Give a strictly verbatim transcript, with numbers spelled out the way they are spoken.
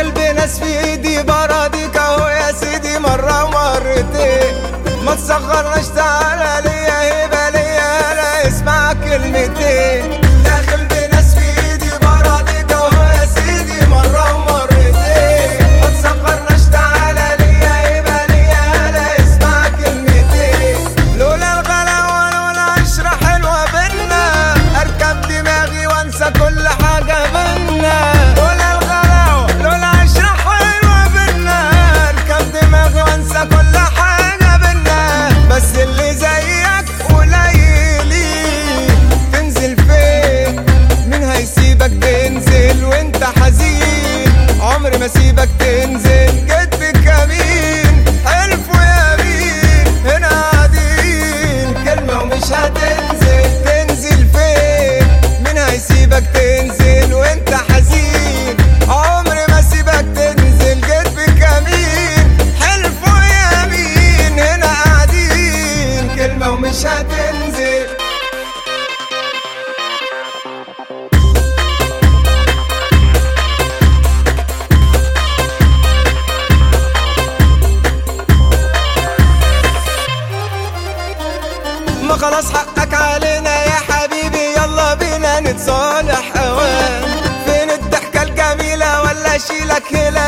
داخل بناس في ايدي براضيك اهو يا سيدي مرة ومرتين، ما تصغرناش تعالى ليا هبة ليا لا اسمع كلمتين. داخل بناس في ايدي براضيك اهو يا سيدي مرة ومرتين، ما تصغرناش تعالى ليا هبة ليا لا اسمع كلمتين. لولا الغلاوة ولولا عشرة حلوة بينا اركب دماغي وانسى كل حاجة بينا. لولا الغلاوة لولا عشرة حلوة بينا اركب دماغي وانسى كل حاجة بينا. بس اللي زيك قليلين، تنزل فين مين هيسيبك تنزل وانت حزين؟ عمري ما سيبك تنزل جيت بكمين حلف ويمين هنا قاعدين كلمة ومش هتنزل. تنزل فين مين هيسيبك تنزل وانت حزين؟ عمري ما سيبك تنزل جيت بكمين حلف ويمين هنا قاعدين كلمة ومش هتنزل. ما خلاص حقك علينا يا حبيبي يلا بينا نتصالح اوان. فين الضحكة الجميلة ولا اشيلك هلا